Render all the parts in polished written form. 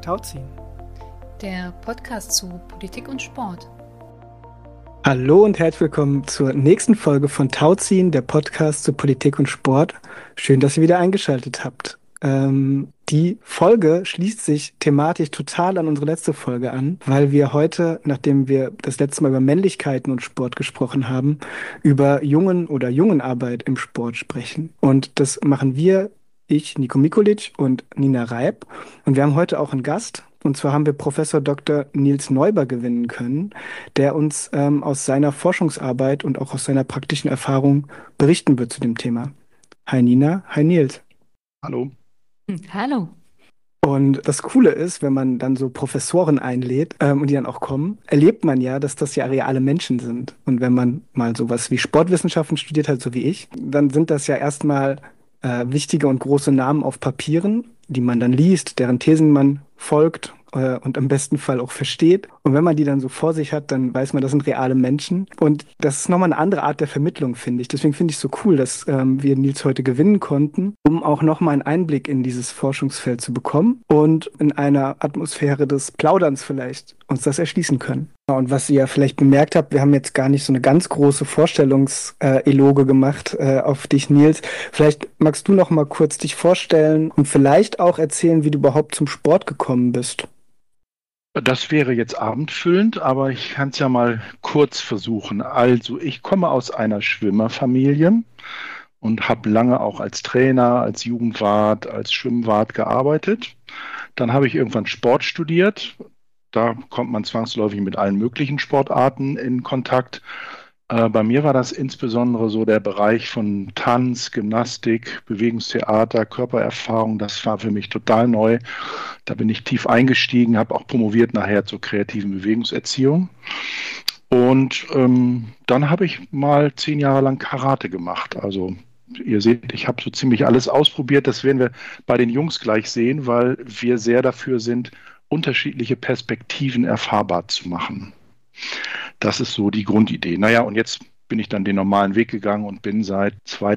Tauziehen, der Podcast zu Politik und Sport. Hallo und herzlich willkommen zur nächsten Folge von Tauziehen, der Podcast zu Politik und Sport. Schön, dass ihr wieder eingeschaltet habt. Die Folge schließt sich thematisch total an unsere letzte Folge an, weil wir heute, nachdem wir das letzte Mal über Männlichkeiten und Sport gesprochen haben, über Jungenarbeit im Sport sprechen. Und das machen wir, ich, Nico Mikulic und Nina Reib. Und wir haben heute auch einen Gast. Und zwar haben wir Professor Dr. Nils Neuber gewinnen können, der uns aus seiner Forschungsarbeit und auch aus seiner praktischen Erfahrung berichten wird zu dem Thema. Hi Nina, hi Nils. Hallo. Hallo. Und das Coole ist, wenn man dann so Professoren einlädt und die dann auch kommen, erlebt man ja, dass das ja reale Menschen sind. Und wenn man mal sowas wie Sportwissenschaften studiert hat, so wie ich, dann sind das ja erstmal wichtige und große Namen auf Papieren, die man dann liest, deren Thesen man folgt und im besten Fall auch versteht. Und wenn man die dann so vor sich hat, dann weiß man, das sind reale Menschen. Und das ist nochmal eine andere Art der Vermittlung, finde ich. Deswegen finde ich es so cool, dass wir Nils heute gewinnen konnten, um auch nochmal einen Einblick in dieses Forschungsfeld zu bekommen und in einer Atmosphäre des Plauderns vielleicht uns das erschließen können. Und was ihr ja vielleicht bemerkt habt, wir haben jetzt gar nicht so eine ganz große Vorstellungseloge gemacht auf dich, Nils. Vielleicht magst du noch mal kurz dich vorstellen und vielleicht auch erzählen, wie du überhaupt zum Sport gekommen bist. Das wäre jetzt abendfüllend, aber ich kann es ja mal kurz versuchen. Also, ich komme aus einer Schwimmerfamilie und habe lange auch als Trainer, als Jugendwart, als Schwimmwart gearbeitet. Dann habe ich irgendwann Sport studiert. Da kommt man zwangsläufig mit allen möglichen Sportarten in Kontakt. Bei mir war das insbesondere so der Bereich von Tanz, Gymnastik, Bewegungstheater, Körpererfahrung. Das war für mich total neu. Da bin ich tief eingestiegen, habe auch promoviert nachher zur kreativen Bewegungserziehung. Und dann habe ich mal 10 Jahre lang Karate gemacht. Also ihr seht, ich habe so ziemlich alles ausprobiert. Das werden wir bei den Jungs gleich sehen, weil wir sehr dafür sind, unterschiedliche Perspektiven erfahrbar zu machen. Das ist so die Grundidee. Naja, und jetzt bin ich dann den normalen Weg gegangen und bin seit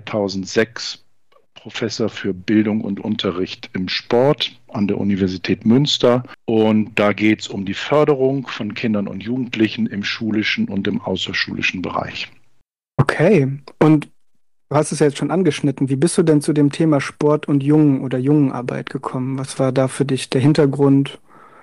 2006 Professor für Bildung und Unterricht im Sport an der Universität Münster. Und da geht es um die Förderung von Kindern und Jugendlichen im schulischen und im außerschulischen Bereich. Okay, und du hast es ja jetzt schon angeschnitten. Wie bist du denn zu dem Thema Sport und Jungen oder Jungenarbeit gekommen? Was war da für dich der Hintergrund,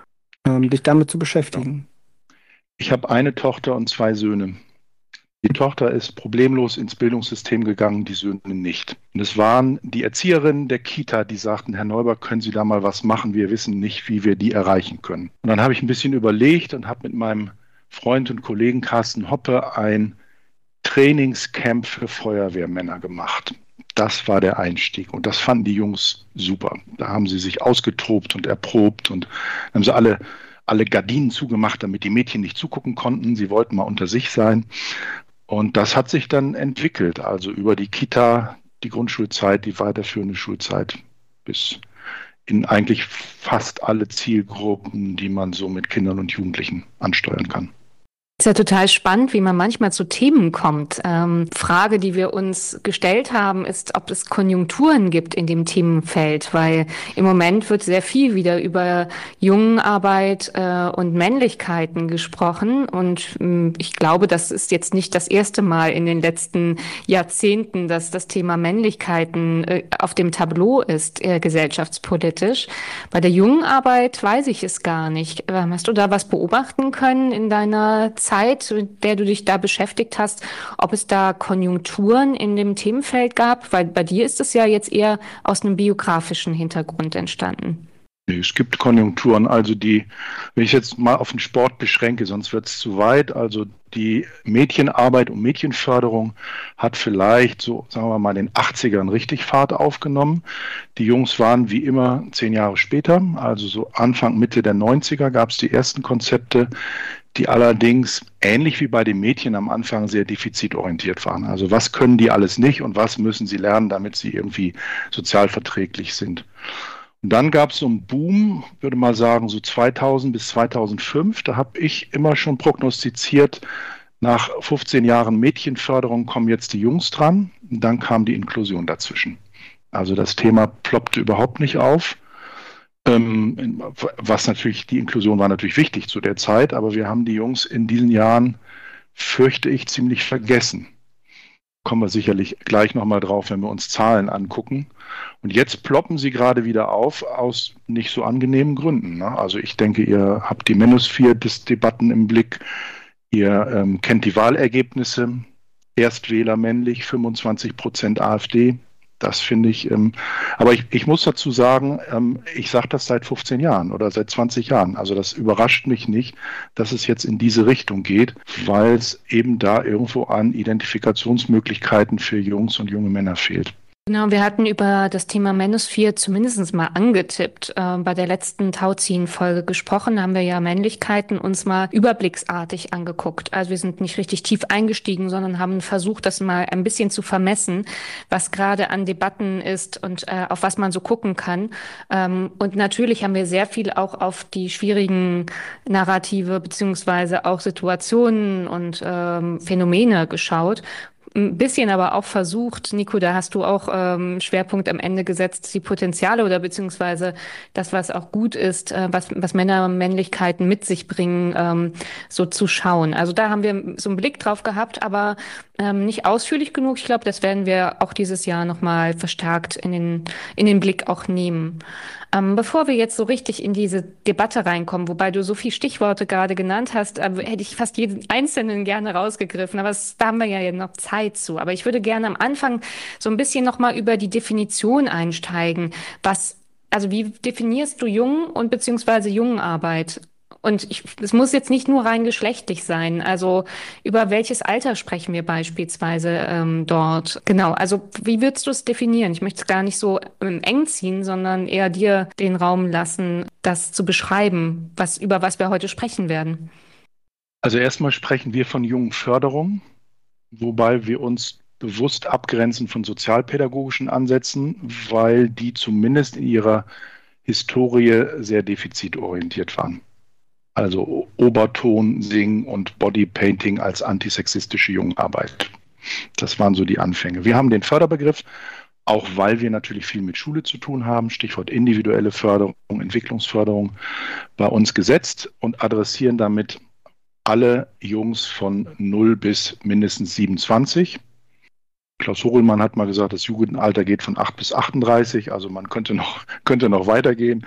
dich damit zu beschäftigen? Ich habe eine Tochter und 2 Söhne. Die Tochter ist problemlos ins Bildungssystem gegangen, die Söhne nicht. Und es waren die Erzieherinnen der Kita, die sagten, Herr Neuber, können Sie da mal was machen? Wir wissen nicht, wie wir die erreichen können. Und dann habe ich ein bisschen überlegt und habe mit meinem Freund und Kollegen Carsten Hoppe ein Trainingscamp für Feuerwehrmänner gemacht. Das war der Einstieg und das fanden die Jungs super. Da haben sie sich ausgetobt und erprobt und haben sie alle Gardinen zugemacht, damit die Mädchen nicht zugucken konnten. Sie wollten mal unter sich sein. Und das hat sich dann entwickelt, also über die Kita, die Grundschulzeit, die weiterführende Schulzeit bis in eigentlich fast alle Zielgruppen, die man so mit Kindern und Jugendlichen ansteuern kann. Ist ja total spannend, wie man manchmal zu Themen kommt. Frage, die wir uns gestellt haben, ist, ob es Konjunkturen gibt in dem Themenfeld, weil im Moment wird sehr viel wieder über Jungenarbeit und Männlichkeiten gesprochen und ich glaube, das ist jetzt nicht das erste Mal in den letzten Jahrzehnten, dass das Thema Männlichkeiten auf dem Tableau ist, gesellschaftspolitisch. Bei der Jungenarbeit weiß ich es gar nicht. Hast du da was beobachten können in deiner Zeit, in der du dich da beschäftigt hast, ob es da Konjunkturen in dem Themenfeld gab? Weil bei dir ist es ja jetzt eher aus einem biografischen Hintergrund entstanden. Nee, es gibt Konjunkturen, also wenn ich jetzt mal auf den Sport beschränke, sonst wird es zu weit, also die Mädchenarbeit und Mädchenförderung hat vielleicht so, sagen wir mal, in den 80ern richtig Fahrt aufgenommen. Die Jungs waren wie immer 10 Jahre später, also so Anfang, Mitte der 90er gab es die ersten Konzepte, die allerdings ähnlich wie bei den Mädchen am Anfang sehr defizitorientiert waren. Also was können die alles nicht und was müssen sie lernen, damit sie irgendwie sozial verträglich sind. Und dann gab es so einen Boom, würde mal sagen, so 2000 bis 2005. Da habe ich immer schon prognostiziert, nach 15 Jahren Mädchenförderung kommen jetzt die Jungs dran. Und dann kam die Inklusion dazwischen. Also das Thema ploppte überhaupt nicht auf. Was natürlich, die Inklusion war natürlich wichtig zu der Zeit, aber wir haben die Jungs in diesen Jahren, fürchte ich, ziemlich vergessen. Kommen wir sicherlich gleich nochmal drauf, wenn wir uns Zahlen angucken. Und jetzt ploppen sie gerade wieder auf aus nicht so angenehmen Gründen. Ne? Also ich denke, ihr habt die -4-Debatten im Blick. Ihr kennt die Wahlergebnisse. Erstwähler männlich, 25% AfD. Das finde ich, aber ich muss dazu sagen, ich sage das seit 15 Jahren oder seit 20 Jahren. Also das überrascht mich nicht, dass es jetzt in diese Richtung geht, weil es eben da irgendwo an Identifikationsmöglichkeiten für Jungs und junge Männer fehlt. Genau, wir hatten über das Thema Manosphere zumindest mal angetippt. Bei der letzten Tauziehen-Folge gesprochen, haben wir ja Männlichkeiten uns mal überblicksartig angeguckt. Also wir sind nicht richtig tief eingestiegen, sondern haben versucht, das mal ein bisschen zu vermessen, was gerade an Debatten ist und auf was man so gucken kann. Und natürlich haben wir sehr viel auch auf die schwierigen Narrative beziehungsweise auch Situationen und Phänomene geschaut. Ein bisschen aber auch versucht, Nico, da hast du auch Schwerpunkt am Ende gesetzt, die Potenziale oder beziehungsweise das, was auch gut ist, was Männer Männlichkeiten mit sich bringen, so zu schauen. Also da haben wir so einen Blick drauf gehabt, aber nicht ausführlich genug. Ich glaube, das werden wir auch dieses Jahr nochmal verstärkt in den Blick auch nehmen. Bevor wir jetzt so richtig in diese Debatte reinkommen, wobei du so viele Stichworte gerade genannt hast, hätte ich fast jeden einzelnen gerne rausgegriffen, aber da haben wir ja noch Zeit zu. Aber ich würde gerne am Anfang so ein bisschen nochmal über die Definition einsteigen. Also wie definierst du jung und beziehungsweise Jungenarbeit? Und es muss jetzt nicht nur rein geschlechtlich sein. Also über welches Alter sprechen wir beispielsweise dort? Genau, also wie würdest du es definieren? Ich möchte es gar nicht so eng ziehen, sondern eher dir den Raum lassen, das zu beschreiben, über was wir heute sprechen werden. Also erstmal sprechen wir von Jungenförderung, wobei wir uns bewusst abgrenzen von sozialpädagogischen Ansätzen, weil die zumindest in ihrer Historie sehr defizitorientiert waren. Also Oberton, Singen und Bodypainting als antisexistische Jungenarbeit. Das waren so die Anfänge. Wir haben den Förderbegriff, auch weil wir natürlich viel mit Schule zu tun haben, Stichwort individuelle Förderung, Entwicklungsförderung, bei uns gesetzt und adressieren damit alle Jungs von 0 bis mindestens 27. Klaus Horelmann hat mal gesagt, das Jugendalter geht von 8 bis 38, also man könnte noch weitergehen.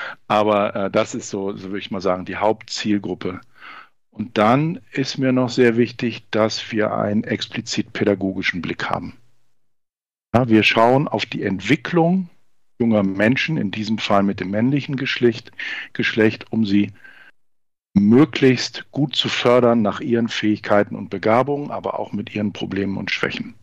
Aber das ist so würde ich mal sagen, die Hauptzielgruppe. Und dann ist mir noch sehr wichtig, dass wir einen explizit pädagogischen Blick haben. Ja, wir schauen auf die Entwicklung junger Menschen, in diesem Fall mit dem männlichen Geschlecht, um sie möglichst gut zu fördern nach ihren Fähigkeiten und Begabungen, aber auch mit ihren Problemen und Schwächen.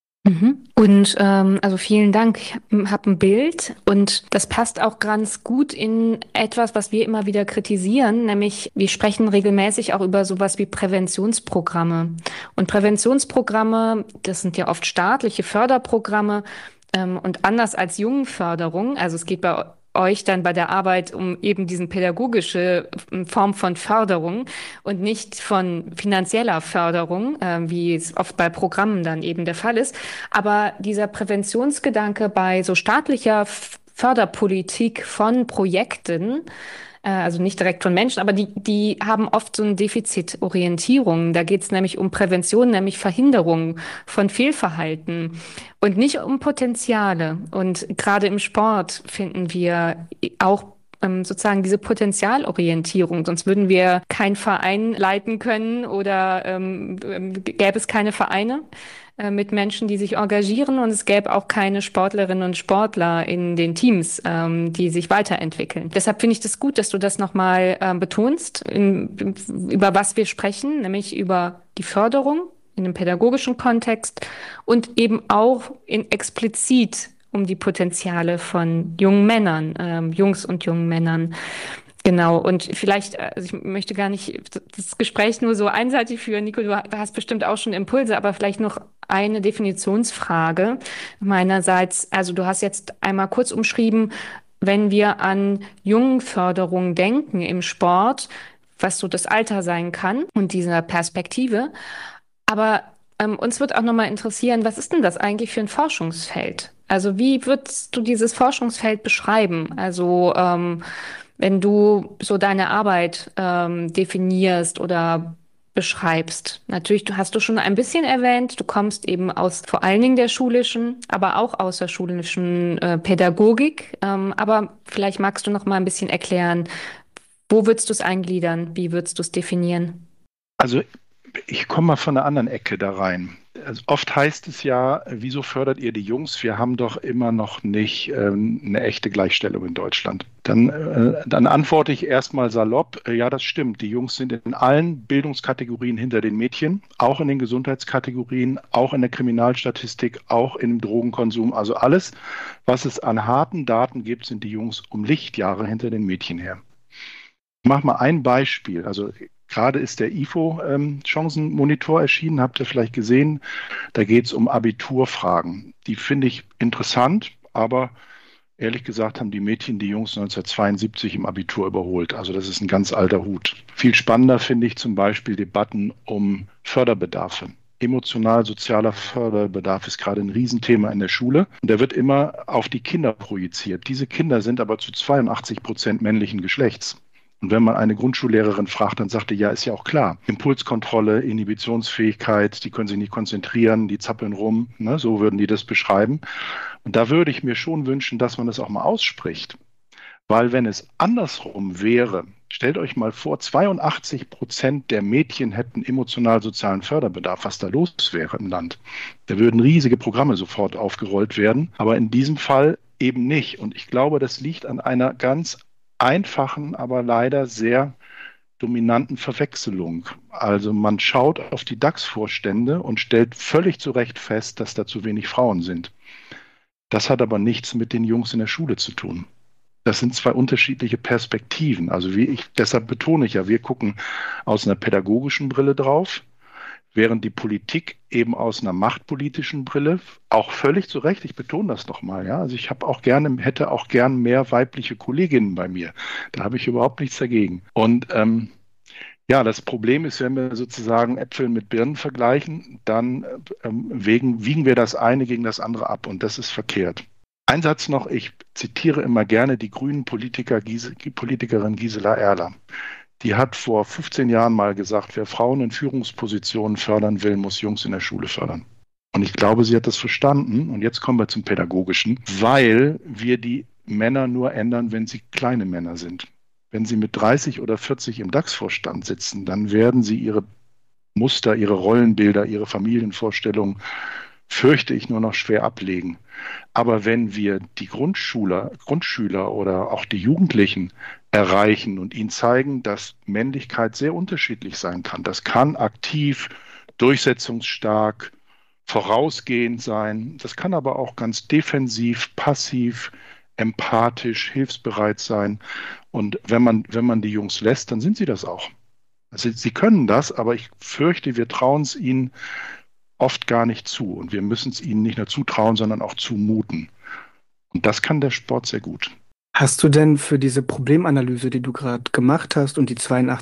Und also vielen Dank. Ich habe ein Bild und das passt auch ganz gut in etwas, was wir immer wieder kritisieren, nämlich wir sprechen regelmäßig auch über sowas wie Präventionsprogramme. Und Präventionsprogramme, das sind ja oft staatliche Förderprogramme und anders als Jugendförderung, also es geht bei euch dann bei der Arbeit um eben diesen pädagogische Form von Förderung und nicht von finanzieller Förderung, wie es oft bei Programmen dann eben der Fall ist. Aber dieser Präventionsgedanke bei so staatlicher Förderpolitik von Projekten, also nicht direkt von Menschen, aber die haben oft so eine Defizitorientierung. Da geht es nämlich um Prävention, nämlich Verhinderung von Fehlverhalten und nicht um Potenziale. Und gerade im Sport finden wir auch sozusagen diese Potenzialorientierung. Sonst würden wir keinen Verein leiten können oder gäbe es keine Vereine mit Menschen, die sich engagieren und es gäbe auch keine Sportlerinnen und Sportler in den Teams, die sich weiterentwickeln. Deshalb finde ich das gut, dass du das nochmal betonst, über was wir sprechen, nämlich über die Förderung in einem pädagogischen Kontext und eben auch in explizit um die Potenziale von jungen Männern, Jungs und jungen Männern. Genau, und vielleicht, also ich möchte gar nicht das Gespräch nur so einseitig führen. Nico, du hast bestimmt auch schon Impulse, aber vielleicht noch eine Definitionsfrage meinerseits. Also du hast jetzt einmal kurz umschrieben, wenn wir an Jungenförderung denken im Sport, was so das Alter sein kann und dieser Perspektive. Aber uns wird auch nochmal interessieren, was ist denn das eigentlich für ein Forschungsfeld? Also wie würdest du dieses Forschungsfeld beschreiben? Also wenn du so deine Arbeit definierst oder beschreibst. Natürlich, du hast du schon ein bisschen erwähnt, du kommst eben aus vor allen Dingen der schulischen, aber auch außerschulischen Pädagogik. Aber vielleicht magst du noch mal ein bisschen erklären, wo würdest du es eingliedern? Wie würdest du es definieren? Also ich komme mal von einer anderen Ecke da rein. Also oft heißt es ja, wieso fördert ihr die Jungs? Wir haben doch immer noch nicht eine echte Gleichstellung in Deutschland. Dann antworte ich erstmal salopp, ja, das stimmt. Die Jungs sind in allen Bildungskategorien hinter den Mädchen, auch in den Gesundheitskategorien, auch in der Kriminalstatistik, auch im Drogenkonsum. Also alles, was es an harten Daten gibt, sind die Jungs um Lichtjahre hinter den Mädchen her. Ich mache mal ein Beispiel. Also gerade ist der IFO-Chancenmonitor erschienen, habt ihr vielleicht gesehen. Da geht es um Abiturfragen. Die finde ich interessant, aber ehrlich gesagt haben die Mädchen die Jungs 1972 im Abitur überholt. Also das ist ein ganz alter Hut. Viel spannender finde ich zum Beispiel Debatten um Förderbedarfe. Emotional-sozialer Förderbedarf ist gerade ein Riesenthema in der Schule. Und der wird immer auf die Kinder projiziert. Diese Kinder sind aber zu 82% männlichen Geschlechts. Und wenn man eine Grundschullehrerin fragt, dann sagt die, ja, ist ja auch klar. Impulskontrolle, Inhibitionsfähigkeit, die können sich nicht konzentrieren, die zappeln rum, ne? So würden die das beschreiben. Und da würde ich mir schon wünschen, dass man das auch mal ausspricht. Weil wenn es andersrum wäre, stellt euch mal vor, 82% der Mädchen hätten emotional-sozialen Förderbedarf, was da los wäre im Land. Da würden riesige Programme sofort aufgerollt werden, aber in diesem Fall eben nicht. Und ich glaube, das liegt an einer ganz einfachen, aber leider sehr dominanten Verwechslung. Also man schaut auf die DAX-Vorstände und stellt völlig zu Recht fest, dass da zu wenig Frauen sind. Das hat aber nichts mit den Jungs in der Schule zu tun. Das sind zwei unterschiedliche Perspektiven. Also deshalb betone ich ja, wir gucken aus einer pädagogischen Brille drauf, während die Politik eben aus einer machtpolitischen Brille, auch völlig zu Recht, ich betone das nochmal, ja, also ich hätte auch gern mehr weibliche Kolleginnen bei mir. Da habe ich überhaupt nichts dagegen. Und ja, das Problem ist, wenn wir sozusagen Äpfel mit Birnen vergleichen, dann wiegen wir das eine gegen das andere ab und das ist verkehrt. Ein Satz noch, ich zitiere immer gerne die grünen Politikerin Gisela Erler. Die hat vor 15 Jahren mal gesagt, wer Frauen in Führungspositionen fördern will, muss Jungs in der Schule fördern. Und ich glaube, sie hat das verstanden. Und jetzt kommen wir zum Pädagogischen, weil wir die Männer nur ändern, wenn sie kleine Männer sind. Wenn sie mit 30 oder 40 im DAX-Vorstand sitzen, dann werden sie ihre Muster, ihre Rollenbilder, ihre Familienvorstellungen, fürchte ich, nur noch schwer ablegen. Aber wenn wir die Grundschüler oder auch die Jugendlichen erreichen und ihnen zeigen, dass Männlichkeit sehr unterschiedlich sein kann, das kann aktiv, durchsetzungsstark, vorausgehend sein, das kann aber auch ganz defensiv, passiv, empathisch, hilfsbereit sein. Und wenn man die Jungs lässt, dann sind sie das auch. Also sie können das, aber ich fürchte, wir trauen es ihnen oft gar nicht zu. Und wir müssen es ihnen nicht nur zutrauen, sondern auch zumuten. Und das kann der Sport sehr gut. Hast du denn für diese Problemanalyse, die du gerade gemacht hast und die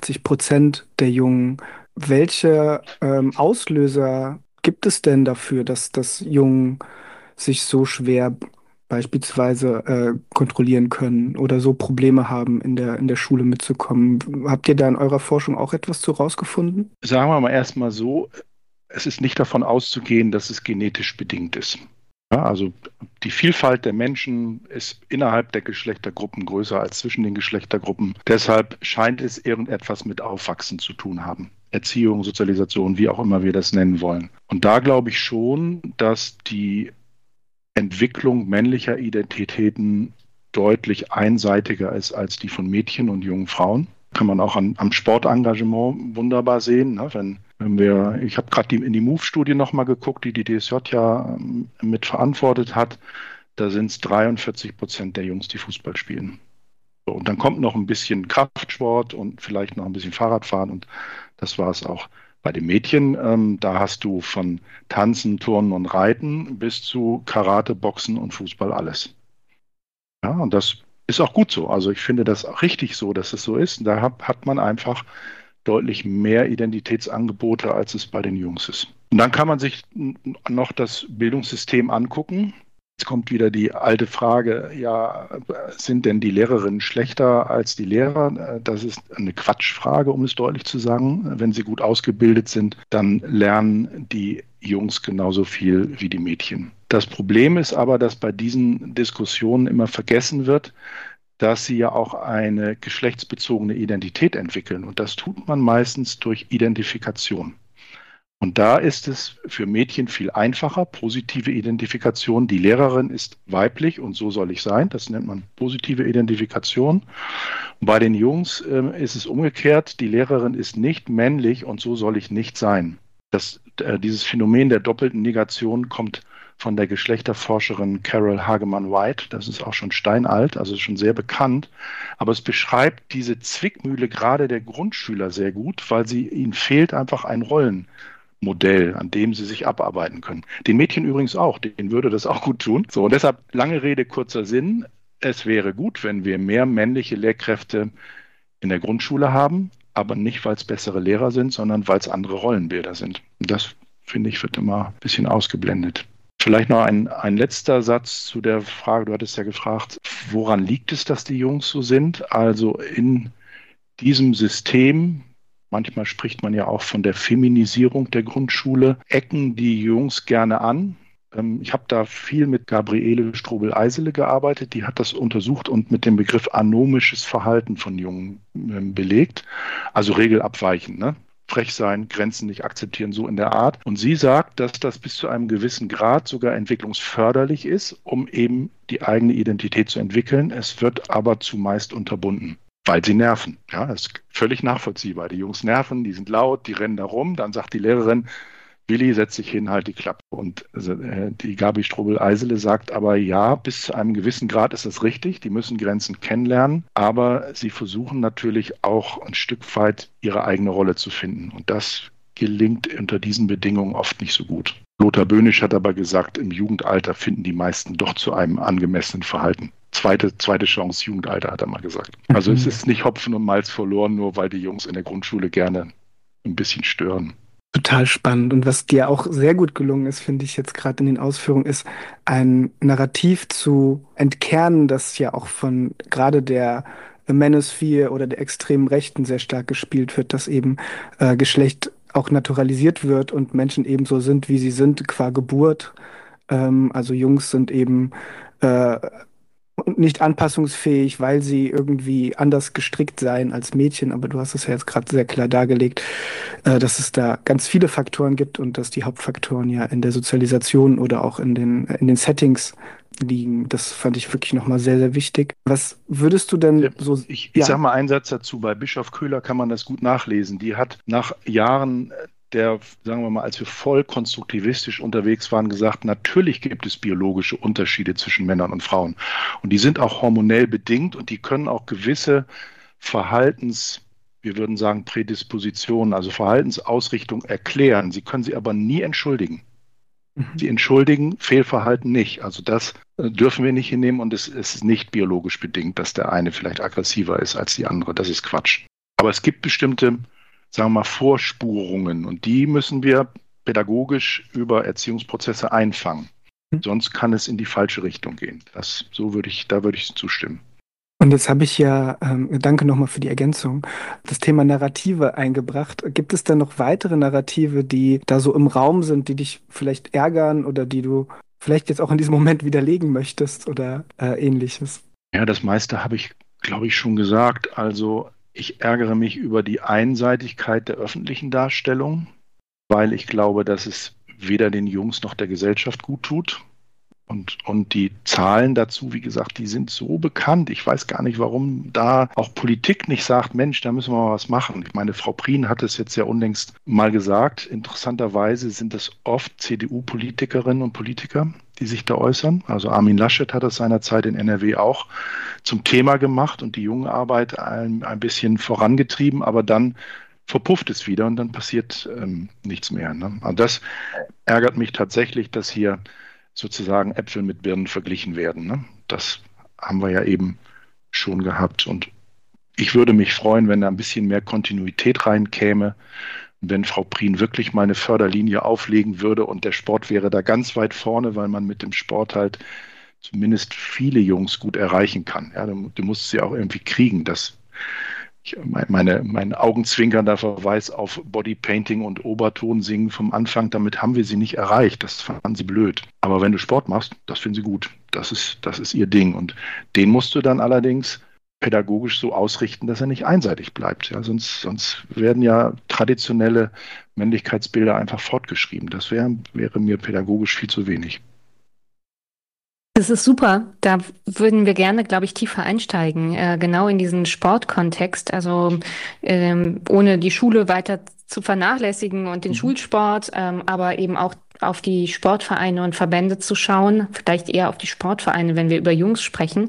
82% der Jungen, welche Auslöser gibt es denn dafür, dass das Jungen sich so schwer beispielsweise kontrollieren können oder so Probleme haben, in der Schule mitzukommen? Habt ihr da in eurer Forschung auch etwas zu rausgefunden? Sagen wir mal erstmal so, es ist nicht davon auszugehen, dass es genetisch bedingt ist. Ja, also die Vielfalt der Menschen ist innerhalb der Geschlechtergruppen größer als zwischen den Geschlechtergruppen. Deshalb scheint es irgendetwas mit Aufwachsen zu tun haben. Erziehung, Sozialisation, wie auch immer wir das nennen wollen. Und da glaube ich schon, dass die Entwicklung männlicher Identitäten deutlich einseitiger ist als die von Mädchen und jungen Frauen. Kann man auch am Sportengagement wunderbar sehen. Ne? Ich habe gerade in die MOVE-Studie nochmal geguckt, die DSJ ja mit verantwortet hat. Da sind es 43% der Jungs, die Fußball spielen. So, und dann kommt noch ein bisschen Kraftsport und vielleicht noch ein bisschen Fahrradfahren und das war es auch. Bei den Mädchen, da hast du von Tanzen, Turnen und Reiten bis zu Karate, Boxen und Fußball alles. Ja, und das ist auch gut so. Also ich finde das auch richtig so, dass es so ist. Da hat man einfach deutlich mehr Identitätsangebote, als es bei den Jungs ist. Und dann kann man sich noch das Bildungssystem angucken. Jetzt kommt wieder die alte Frage, ja, sind denn die Lehrerinnen schlechter als die Lehrer? Das ist eine Quatschfrage, um es deutlich zu sagen. Wenn sie gut ausgebildet sind, dann lernen die Jungs genauso viel wie die Mädchen. Das Problem ist aber, dass bei diesen Diskussionen immer vergessen wird, dass sie ja auch eine geschlechtsbezogene Identität entwickeln. Und das tut man meistens durch Identifikation. Und da ist es für Mädchen viel einfacher, positive Identifikation. Die Lehrerin ist weiblich und so soll ich sein. Das nennt man positive Identifikation. Und bei den Jungs ist es umgekehrt. Die Lehrerin ist nicht männlich und so soll ich nicht sein. Dieses Phänomen der doppelten Negation kommt von der Geschlechterforscherin Carol Hagemann-White. Das ist auch schon steinalt, also schon sehr bekannt. Aber es beschreibt diese Zwickmühle gerade der Grundschüler sehr gut, weil ihnen fehlt einfach ein Rollenmodell, an dem sie sich abarbeiten können. Den Mädchen übrigens auch, denen würde das auch gut tun. So, und deshalb lange Rede, kurzer Sinn. Es wäre gut, wenn wir mehr männliche Lehrkräfte in der Grundschule haben, aber nicht, weil es bessere Lehrer sind, sondern weil es andere Rollenbilder sind. Und das, finde ich, wird immer ein bisschen ausgeblendet. Vielleicht noch ein letzter Satz zu der Frage, du hattest ja gefragt, woran liegt es, dass die Jungs so sind? Also in diesem System, manchmal spricht man ja auch von der Feminisierung der Grundschule, ecken die Jungs gerne an. Ich habe da viel mit Gabriele Strobel-Eisele gearbeitet, die hat das untersucht und mit dem Begriff anomisches Verhalten von Jungen belegt, also regelabweichend, ne? Frech sein, Grenzen nicht akzeptieren, so in der Art. Und sie sagt, dass das bis zu einem gewissen Grad sogar entwicklungsförderlich ist, um eben die eigene Identität zu entwickeln. Es wird aber zumeist unterbunden, weil sie nerven. Ja, das ist völlig nachvollziehbar. Die Jungs nerven, die sind laut, die rennen da rum. Dann sagt die Lehrerin, Willi, setz dich hin, halt die Klappe. Und die Gabi Strobel-Eisele sagt aber, ja, bis zu einem gewissen Grad ist das richtig. Die müssen Grenzen kennenlernen. Aber sie versuchen natürlich auch ein Stück weit ihre eigene Rolle zu finden. Und das gelingt unter diesen Bedingungen oft nicht so gut. Lothar Böhnisch hat aber gesagt, im Jugendalter finden die meisten doch zu einem angemessenen Verhalten. Zweite Chance, Jugendalter, hat er mal gesagt. Also es ist nicht Hopfen und Malz verloren, nur weil die Jungs in der Grundschule gerne ein bisschen stören. Total spannend. Und was dir auch sehr gut gelungen ist, finde ich jetzt gerade in den Ausführungen, ist ein Narrativ zu entkernen, das ja auch von gerade der Manosphere oder der extremen Rechten sehr stark gespielt wird, dass eben Geschlecht auch naturalisiert wird und Menschen eben so sind, wie sie sind, qua Geburt. Also Jungs sind eben äh, nicht anpassungsfähig, weil sie irgendwie anders gestrickt seien als Mädchen. Aber du hast es ja jetzt gerade sehr klar dargelegt, dass es da ganz viele Faktoren gibt und dass die Hauptfaktoren ja in der Sozialisation oder auch in den Settings liegen. Das fand ich wirklich nochmal sehr, sehr wichtig. Was würdest du denn so... Ich sage mal einen Satz dazu. Bei Bischof Köhler kann man das gut nachlesen. Die hat nach Jahren sagen wir mal, als wir voll konstruktivistisch unterwegs waren, gesagt, natürlich gibt es biologische Unterschiede zwischen Männern und Frauen. Und die sind auch hormonell bedingt und die können auch gewisse wir würden sagen, Prädispositionen, also Verhaltensausrichtung erklären. Sie können sie aber nie entschuldigen. Sie entschuldigen Fehlverhalten nicht. Also das dürfen wir nicht hinnehmen und es ist nicht biologisch bedingt, dass der eine vielleicht aggressiver ist als die andere. Das ist Quatsch. Aber es gibt bestimmte, sagen wir mal, Vorspurungen und die müssen wir pädagogisch über Erziehungsprozesse einfangen. Sonst kann es in die falsche Richtung gehen. Da würde ich zustimmen. Und jetzt habe ich ja, danke nochmal für die Ergänzung, das Thema Narrative eingebracht. Gibt es denn noch weitere Narrative, die da so im Raum sind, die dich vielleicht ärgern oder die du vielleicht jetzt auch in diesem Moment widerlegen möchtest oder ähnliches? Ja, das meiste habe ich, glaube ich, schon gesagt. Also ich ärgere mich über die Einseitigkeit der öffentlichen Darstellung, weil ich glaube, dass es weder den Jungs noch der Gesellschaft gut tut. Und die Zahlen dazu, wie gesagt, die sind so bekannt. Ich weiß gar nicht, warum da auch Politik nicht sagt, Mensch, da müssen wir mal was machen. Ich meine, Frau Prien hat es jetzt ja unlängst mal gesagt. Interessanterweise sind es oft CDU-Politikerinnen und Politiker, die sich da äußern. Also Armin Laschet hat das seinerzeit in NRW auch zum Thema gemacht und die Jungenarbeit ein bisschen vorangetrieben, aber dann verpufft es wieder und dann passiert nichts mehr. Ne? Also das ärgert mich tatsächlich, dass hier sozusagen Äpfel mit Birnen verglichen werden. Ne? Das haben wir ja eben schon gehabt. Und ich würde mich freuen, wenn da ein bisschen mehr Kontinuität reinkäme, wenn Frau Prien wirklich mal eine Förderlinie auflegen würde und der Sport wäre da ganz weit vorne, weil man mit dem Sport halt zumindest viele Jungs gut erreichen kann. Ja, du musst sie auch irgendwie kriegen. Mein augenzwinkernder Verweis auf Bodypainting und Obertonsingen vom Anfang, damit haben wir sie nicht erreicht. Das fanden sie blöd. Aber wenn du Sport machst, das finden sie gut. Das ist ihr Ding. Und den musst du dann allerdings pädagogisch so ausrichten, dass er nicht einseitig bleibt. Ja, sonst werden ja traditionelle Männlichkeitsbilder einfach fortgeschrieben. Das wäre mir pädagogisch viel zu wenig. Das ist super. Da würden wir gerne, glaube ich, tiefer einsteigen, genau in diesen Sportkontext. Also ohne die Schule weiter zu vernachlässigen und den Schulsport, aber eben auch auf die Sportvereine und Verbände zu schauen, vielleicht eher auf die Sportvereine, wenn wir über Jungs sprechen.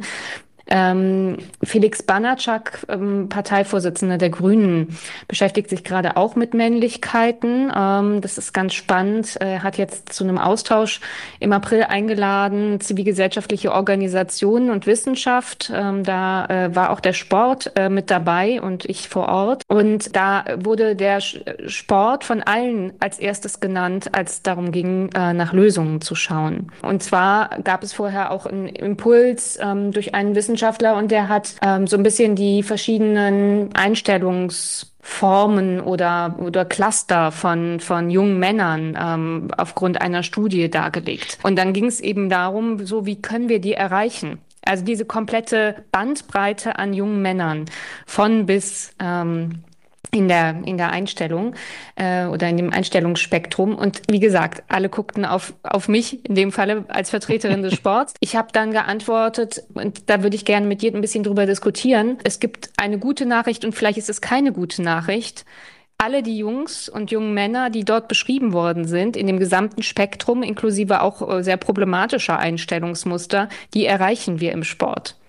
Felix Banatschak, Parteivorsitzender der Grünen, beschäftigt sich gerade auch mit Männlichkeiten. Das ist ganz spannend. Er hat jetzt zu einem Austausch im April eingeladen, zivilgesellschaftliche Organisationen und Wissenschaft. Da war auch der Sport mit dabei und ich vor Ort. Und da wurde der Sport von allen als erstes genannt, als es darum ging, nach Lösungen zu schauen. Und zwar gab es vorher auch einen Impuls durch einen Wissenschaftler, und der hat so ein bisschen die verschiedenen Einstellungsformen oder Cluster von jungen Männern aufgrund einer Studie dargelegt. Und dann ging es eben darum, so wie können wir die erreichen? Also diese komplette Bandbreite an jungen Männern von bis in der Einstellung oder in dem Einstellungsspektrum. Und wie gesagt, alle guckten auf mich, in dem Falle als Vertreterin des Sports. Ich habe dann geantwortet, und da würde ich gerne mit dir ein bisschen drüber diskutieren. Es gibt eine gute Nachricht und vielleicht ist es keine gute Nachricht. Alle die Jungs und jungen Männer, die dort beschrieben worden sind, in dem gesamten Spektrum, inklusive auch sehr problematischer Einstellungsmuster, die erreichen wir im Sport.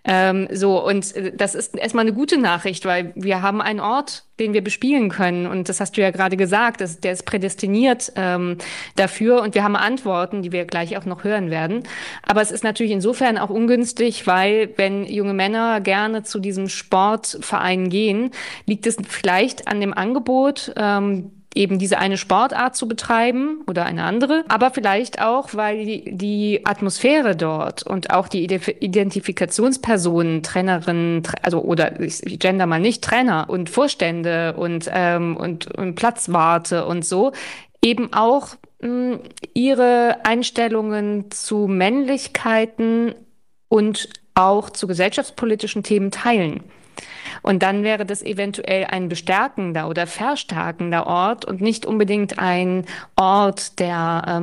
Und das ist erstmal eine gute Nachricht, weil wir haben einen Ort, den wir bespielen können. Und das hast du ja gerade gesagt, der ist prädestiniert dafür. Und wir haben Antworten, die wir gleich auch noch hören werden. Aber es ist natürlich insofern auch ungünstig, weil wenn junge Männer gerne zu diesem Sportverein gehen, liegt es vielleicht an dem Angebot, eben diese eine Sportart zu betreiben oder eine andere, aber vielleicht auch, weil die Atmosphäre dort und auch die Identifikationspersonen, Trainerinnen, oder ich gender mal nicht, Trainer und Vorstände und Platzwarte und so, eben auch ihre Einstellungen zu Männlichkeiten und auch zu gesellschaftspolitischen Themen teilen. Und dann wäre das eventuell ein bestärkender oder verstärkender Ort und nicht unbedingt ein Ort, der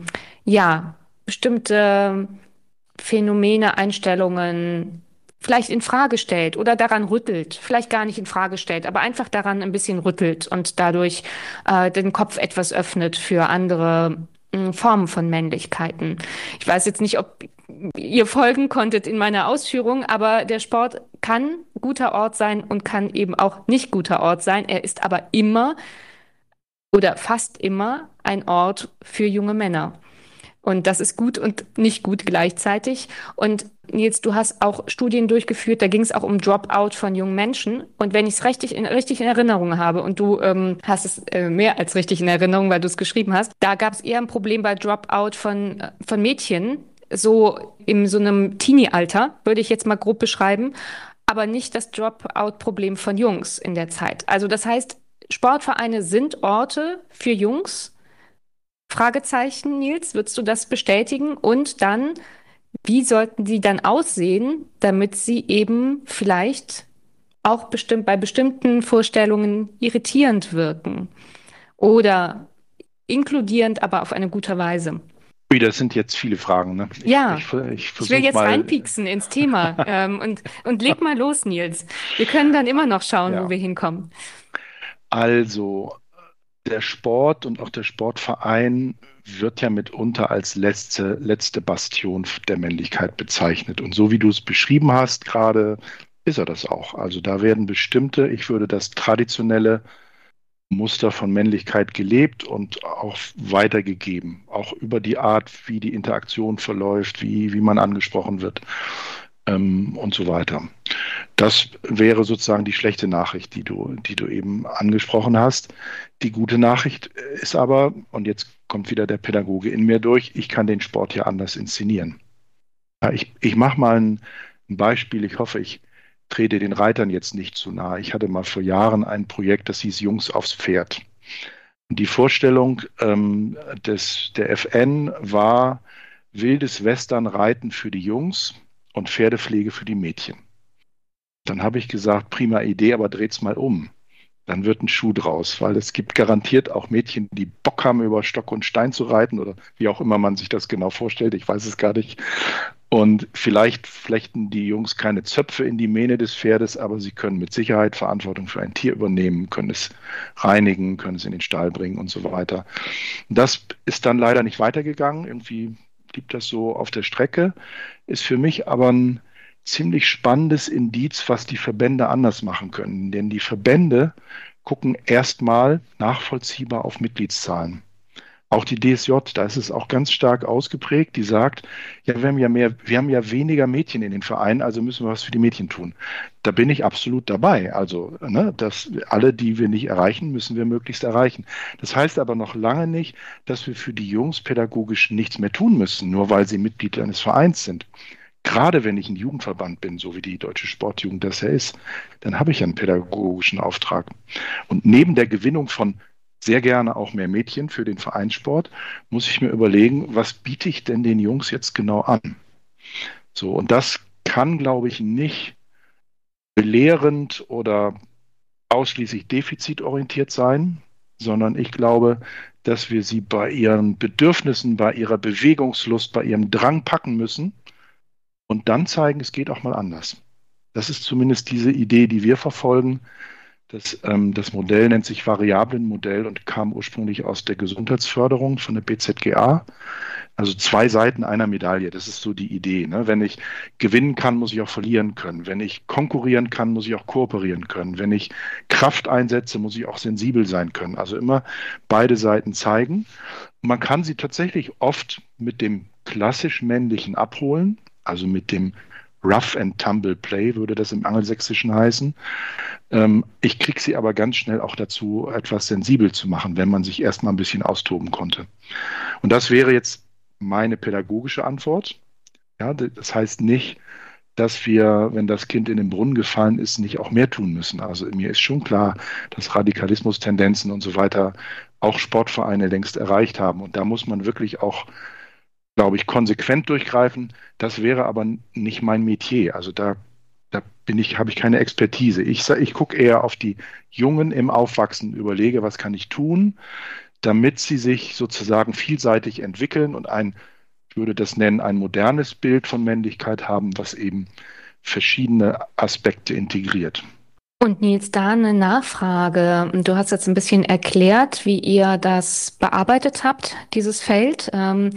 bestimmte Phänomene, Einstellungen vielleicht in Frage stellt oder daran rüttelt, vielleicht gar nicht in Frage stellt, aber einfach daran ein bisschen rüttelt und dadurch den Kopf etwas öffnet für andere Formen von Männlichkeiten. Ich weiß jetzt nicht, ob ihr folgen konntet in meiner Ausführung, aber der Sport kann guter Ort sein und kann eben auch nicht guter Ort sein. Er ist aber immer oder fast immer ein Ort für junge Männer. Und das ist gut und nicht gut gleichzeitig. Und Nils, du hast auch Studien durchgeführt, da ging es auch um Dropout von jungen Menschen. Und wenn ich es richtig in Erinnerung habe, und du hast es mehr als richtig in Erinnerung, weil du es geschrieben hast, da gab es eher ein Problem bei Dropout von Mädchen, so in so einem Teenie-Alter, würde ich jetzt mal grob beschreiben, aber nicht das Dropout-Problem von Jungs in der Zeit. Also das heißt, Sportvereine sind Orte für Jungs. Fragezeichen, Nils, würdest du das bestätigen? Und dann, wie sollten sie dann aussehen, damit sie eben vielleicht auch bei bestimmten Vorstellungen irritierend wirken oder inkludierend, aber auf eine gute Weise? Ui, das sind jetzt viele Fragen, ne? Ja, Ich will jetzt reinpieksen ins Thema und leg mal los, Nils. Wir können dann immer noch schauen, wo wir hinkommen. Also, der Sport und auch der Sportverein wird ja mitunter als letzte Bastion der Männlichkeit bezeichnet. Und so wie du es beschrieben hast gerade, ist er das auch. Also da werden bestimmte, ich würde das traditionelle Muster von Männlichkeit gelebt und auch weitergegeben. Auch über die Art, wie die Interaktion verläuft, wie man angesprochen wird und so weiter. Das wäre sozusagen die schlechte Nachricht, die du eben angesprochen hast. Die gute Nachricht ist aber, und jetzt kommt wieder der Pädagoge in mir durch, ich kann den Sport ja anders inszenieren. Ja, ich mache mal ein Beispiel. Ich hoffe, ich trete den Reitern jetzt nicht zu nahe. Ich hatte mal vor Jahren ein Projekt, das hieß Jungs aufs Pferd. Und die Vorstellung der FN war wildes Westernreiten für die Jungs und Pferdepflege für die Mädchen. Dann habe ich gesagt, prima Idee, aber dreht's mal um. Dann wird ein Schuh draus, weil es gibt garantiert auch Mädchen, die Bock haben, über Stock und Stein zu reiten oder wie auch immer man sich das genau vorstellt. Ich weiß es gar nicht. Und vielleicht flechten die Jungs keine Zöpfe in die Mähne des Pferdes, aber sie können mit Sicherheit Verantwortung für ein Tier übernehmen, können es reinigen, können es in den Stall bringen und so weiter. Das ist dann leider nicht weitergegangen. Irgendwie blieb das so auf der Strecke. Ist für mich aber ein ziemlich spannendes Indiz, was die Verbände anders machen können. Denn die Verbände gucken erstmal nachvollziehbar auf Mitgliedszahlen. Auch die DSJ, da ist es auch ganz stark ausgeprägt, die sagt, ja, wir haben ja weniger Mädchen in den Vereinen, also müssen wir was für die Mädchen tun. Da bin ich absolut dabei. Also, ne, dass alle, die wir nicht erreichen, müssen wir möglichst erreichen. Das heißt aber noch lange nicht, dass wir für die Jungs pädagogisch nichts mehr tun müssen, nur weil sie Mitglied eines Vereins sind. Gerade wenn ich ein Jugendverband bin, so wie die Deutsche Sportjugend das ja ist, dann habe ich einen pädagogischen Auftrag. Und neben der Gewinnung von sehr gerne auch mehr Mädchen für den Vereinssport, muss ich mir überlegen, was biete ich denn den Jungs jetzt genau an? So, und das kann, glaube ich, nicht belehrend oder ausschließlich defizitorientiert sein, sondern ich glaube, dass wir sie bei ihren Bedürfnissen, bei ihrer Bewegungslust, bei ihrem Drang packen müssen und dann zeigen, es geht auch mal anders. Das ist zumindest diese Idee, die wir verfolgen. Das Modell nennt sich Variablenmodell und kam ursprünglich aus der Gesundheitsförderung von der BZGA. Also zwei Seiten einer Medaille, das ist so die Idee. Ne? Wenn ich gewinnen kann, muss ich auch verlieren können. Wenn ich konkurrieren kann, muss ich auch kooperieren können. Wenn ich Kraft einsetze, muss ich auch sensibel sein können. Also immer beide Seiten zeigen. Und man kann sie tatsächlich oft mit dem klassisch männlichen abholen, also mit dem Rough and Tumble Play würde das im Angelsächsischen heißen. Ich kriege sie aber ganz schnell auch dazu, etwas sensibel zu machen, wenn man sich erstmal ein bisschen austoben konnte. Und das wäre jetzt meine pädagogische Antwort. Ja, das heißt nicht, dass wir, wenn das Kind in den Brunnen gefallen ist, nicht auch mehr tun müssen. Also mir ist schon klar, dass Radikalismus-Tendenzen und so weiter auch Sportvereine längst erreicht haben. Und da muss man wirklich auch, glaube ich, konsequent durchgreifen. Das wäre aber nicht mein Metier. Also da habe ich keine Expertise. Ich gucke eher auf die Jungen im Aufwachsen, überlege, was kann ich tun, damit sie sich sozusagen vielseitig entwickeln und ich würde das nennen, ein modernes Bild von Männlichkeit haben, was eben verschiedene Aspekte integriert. Und Nils, da eine Nachfrage. Du hast jetzt ein bisschen erklärt, wie ihr das bearbeitet habt, dieses Feld.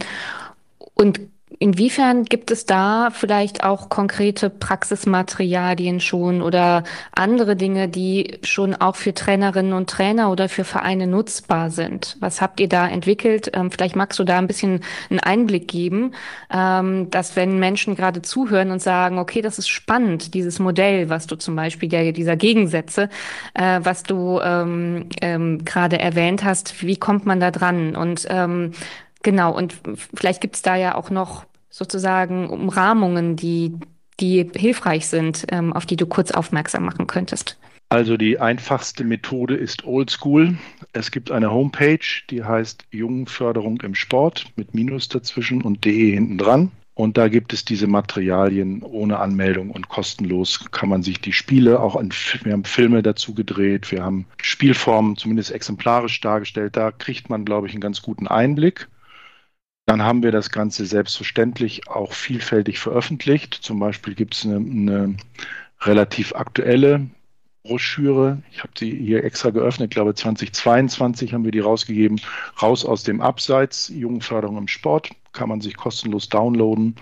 Und inwiefern gibt es da vielleicht auch konkrete Praxismaterialien schon oder andere Dinge, die schon auch für Trainerinnen und Trainer oder für Vereine nutzbar sind? Was habt ihr da entwickelt? Vielleicht magst du da ein bisschen einen Einblick geben, dass wenn Menschen gerade zuhören und sagen, okay, das ist spannend, dieses Modell, was du zum Beispiel, dieser Gegensätze, was du gerade erwähnt hast, wie kommt man da dran? Und genau, und vielleicht gibt es da ja auch noch sozusagen Umrahmungen, die hilfreich sind, auf die du kurz aufmerksam machen könntest. Also die einfachste Methode ist Oldschool. Es gibt eine Homepage, die heißt Jungenförderung im Sport mit Minus dazwischen und de hinten dran. Und da gibt es diese Materialien ohne Anmeldung und kostenlos kann man sich die Spiele wir haben Filme dazu gedreht, wir haben Spielformen zumindest exemplarisch dargestellt. Da kriegt man, glaube ich, einen ganz guten Einblick. Dann haben wir das Ganze selbstverständlich auch vielfältig veröffentlicht. Zum Beispiel gibt es eine relativ aktuelle Broschüre. Ich habe die hier extra geöffnet. Ich glaube, 2022 haben wir die rausgegeben. Raus aus dem Abseits, Jugendförderung im Sport. Kann man sich kostenlos downloaden.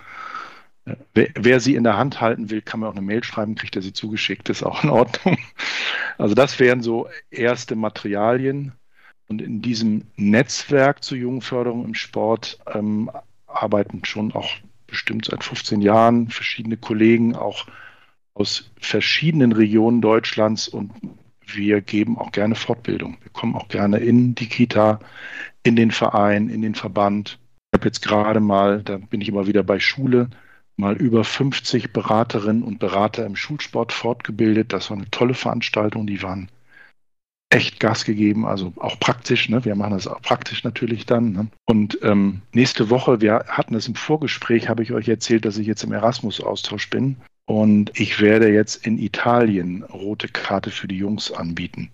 Wer sie in der Hand halten will, kann mir auch eine Mail schreiben, kriegt er sie zugeschickt. Ist auch in Ordnung. Also das wären so erste Materialien. Und in diesem Netzwerk zur Jugendförderung im Sport arbeiten schon auch bestimmt seit 15 Jahren verschiedene Kollegen, auch aus verschiedenen Regionen Deutschlands. Und wir geben auch gerne Fortbildung. Wir kommen auch gerne in die Kita, in den Verein, in den Verband. Ich habe jetzt gerade mal, da bin ich immer wieder bei Schule, mal über 50 Beraterinnen und Berater im Schulsport fortgebildet. Das war eine tolle Veranstaltung. Die waren echt Gas gegeben, also auch praktisch. Ne? Wir machen das auch praktisch natürlich dann. Ne? Und nächste Woche, wir hatten das im Vorgespräch, habe ich euch erzählt, dass ich jetzt im Erasmus-Austausch bin. Und ich werde jetzt in Italien rote Karte für die Jungs anbieten.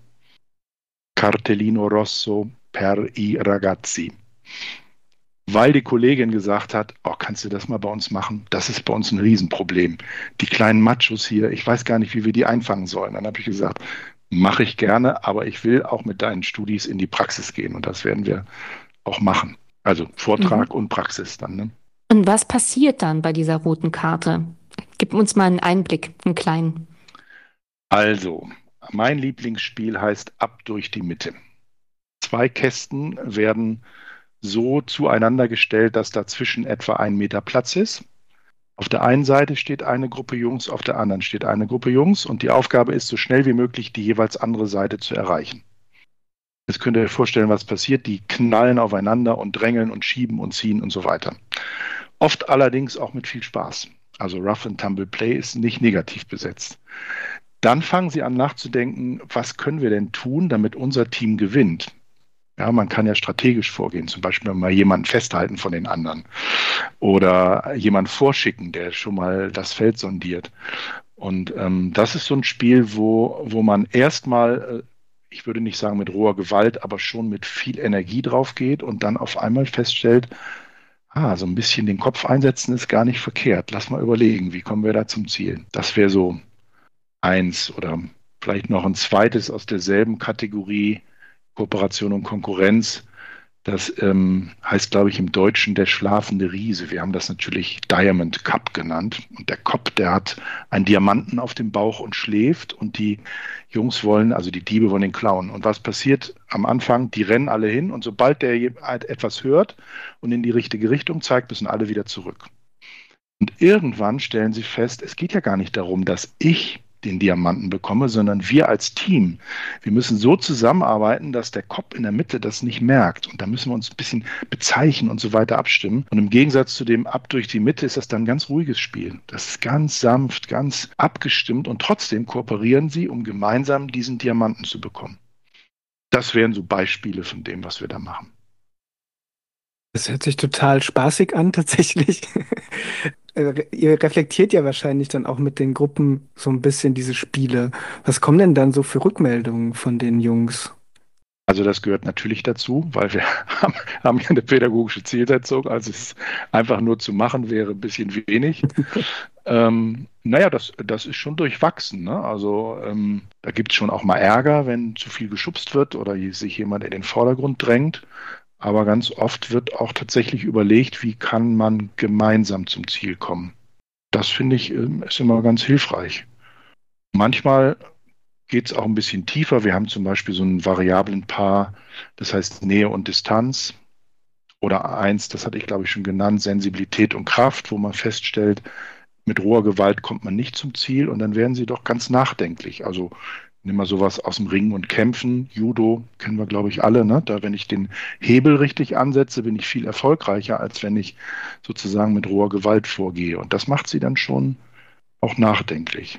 Cartellino Rosso per i ragazzi. Weil die Kollegin gesagt hat, oh, kannst du das mal bei uns machen? Das ist bei uns ein Riesenproblem. Die kleinen Machos hier, ich weiß gar nicht, wie wir die einfangen sollen. Dann habe ich gesagt, mache ich gerne, aber ich will auch mit deinen Studis in die Praxis gehen und das werden wir auch machen. Also Vortrag und Praxis dann. Ne? Und was passiert dann bei dieser roten Karte? Gib uns mal einen Einblick, einen kleinen. Also, mein Lieblingsspiel heißt Ab durch die Mitte. 2 Kästen werden so zueinander gestellt, dass dazwischen etwa 1 Meter Platz ist. Auf der einen Seite steht eine Gruppe Jungs, auf der anderen steht eine Gruppe Jungs und die Aufgabe ist, so schnell wie möglich die jeweils andere Seite zu erreichen. Jetzt könnt ihr euch vorstellen, was passiert. Die knallen aufeinander und drängeln und schieben und ziehen und so weiter. Oft allerdings auch mit viel Spaß. Also Rough and Tumble Play ist nicht negativ besetzt. Dann fangen sie an nachzudenken, was können wir denn tun, damit unser Team gewinnt? Ja, man kann ja strategisch vorgehen, zum Beispiel mal jemanden festhalten von den anderen oder jemanden vorschicken, der schon mal das Feld sondiert. Und das ist so ein Spiel, wo man erstmal, ich würde nicht sagen mit roher Gewalt, aber schon mit viel Energie drauf geht und dann auf einmal feststellt, so ein bisschen den Kopf einsetzen ist gar nicht verkehrt. Lass mal überlegen, wie kommen wir da zum Ziel? Das wäre so eins oder vielleicht noch ein zweites aus derselben Kategorie, Kooperation und Konkurrenz. Das heißt, glaube ich, im Deutschen der schlafende Riese. Wir haben das natürlich Diamond Cup genannt. Und der Cop, der hat einen Diamanten auf dem Bauch und schläft. Und die Jungs wollen, also die Diebe wollen den klauen. Und was passiert am Anfang? Die rennen alle hin. Und sobald der etwas hört und in die richtige Richtung zeigt, müssen alle wieder zurück. Und irgendwann stellen sie fest, es geht ja gar nicht darum, dass ich den Diamanten bekomme, sondern wir als Team. Wir müssen so zusammenarbeiten, dass der Kopf in der Mitte das nicht merkt. Und da müssen wir uns ein bisschen bezeichnen und so weiter abstimmen. Und im Gegensatz zu dem Ab durch die Mitte ist das dann ein ganz ruhiges Spiel. Das ist ganz sanft, ganz abgestimmt und trotzdem kooperieren sie, um gemeinsam diesen Diamanten zu bekommen. Das wären so Beispiele von dem, was wir da machen. Das hört sich total spaßig an, tatsächlich. Ihr reflektiert ja wahrscheinlich dann auch mit den Gruppen so ein bisschen diese Spiele. Was kommen denn dann so für Rückmeldungen von den Jungs? Also das gehört natürlich dazu, weil wir haben ja eine pädagogische Zielsetzung. Also es einfach nur zu machen wäre ein bisschen wenig. Naja, das ist schon durchwachsen. Ne? Also da gibt es schon auch mal Ärger, wenn zu viel geschubst wird oder sich jemand in den Vordergrund drängt. Aber ganz oft wird auch tatsächlich überlegt, wie kann man gemeinsam zum Ziel kommen. Das finde ich ist immer ganz hilfreich. Manchmal geht es auch ein bisschen tiefer. Wir haben zum Beispiel so ein Variablenpaar, das heißt Nähe und Distanz. Oder eins, das hatte ich glaube ich schon genannt, Sensibilität und Kraft, wo man feststellt, mit roher Gewalt kommt man nicht zum Ziel und dann werden sie doch ganz nachdenklich. Also nimm mal sowas aus dem Ringen und Kämpfen. Judo kennen wir, glaube ich, alle. Ne? Da, wenn ich den Hebel richtig ansetze, bin ich viel erfolgreicher, als wenn ich sozusagen mit roher Gewalt vorgehe. Und das macht sie dann schon auch nachdenklich.